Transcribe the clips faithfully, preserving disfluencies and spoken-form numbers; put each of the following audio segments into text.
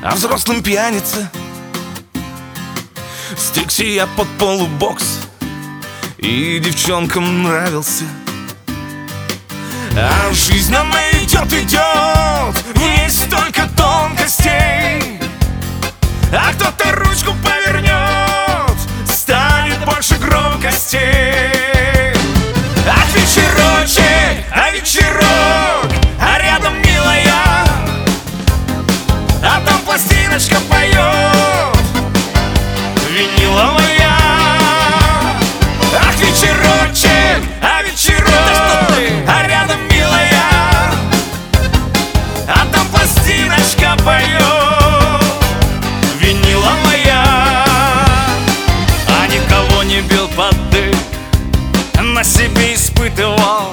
а взрослым пьяница. Стригся я под полубокс и девчонкам нравился. А жизнь она идет, идет, в ней столько тонкостей. А кто-то ручку повернет, станет больше громкостей. Ах, вечерочек, а вечерок, а рядом милая, а там пластиночка поет, виниловая. Ах, вечерочек, а вечерок, а рядом милая, а там пластиночка поет, виниловая. А никого не бил под дых, на себе испытывал,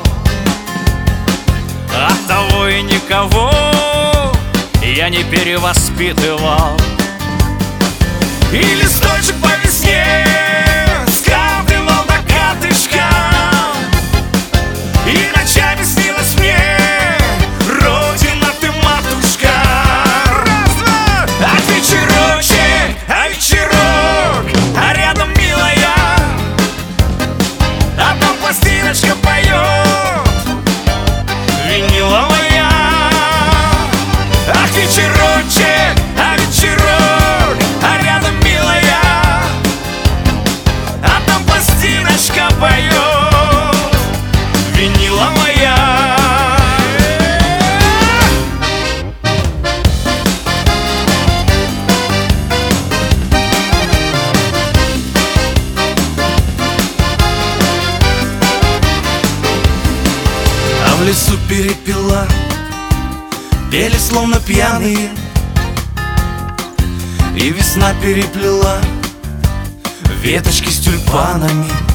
оттого и никого я не перевоспитывал. И листочек по весне скатывал до катышка, и ночами снилась мне родина ты, матушка. Раз, два. А вечерочек, а вечерок, а рядом милая, а там пластиночка поет, виниловая. Ах, вечерочек, а вечерок, а рядом милая, а там пластиночка поет, виниловая. А в лесу перепела пели словно пьяные, и весна переплела веточки с тюльпанами.